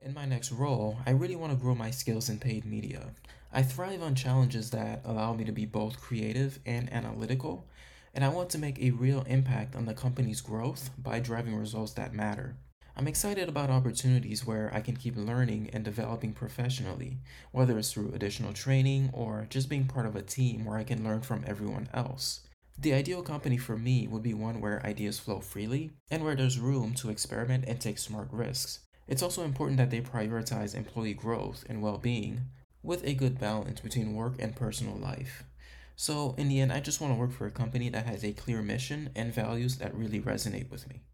In my next role, I really want to grow my skills in paid media. I thrive on challenges that allow me to be both creative and analytical, and I want to make a real impact on the company's growth by driving results that matter. I'm excited about opportunities where I can keep learning and developing professionally, whether it's through additional training or just being part of a team where I can learn from everyone else. The ideal company for me would be one where ideas flow freely and where there's room to experiment and take smart risks. It's also important that they prioritize employee growth and well being with a good balance between work and personal life. So, in the end, I just want to work for a company that has a clear mission and values that really resonate with me.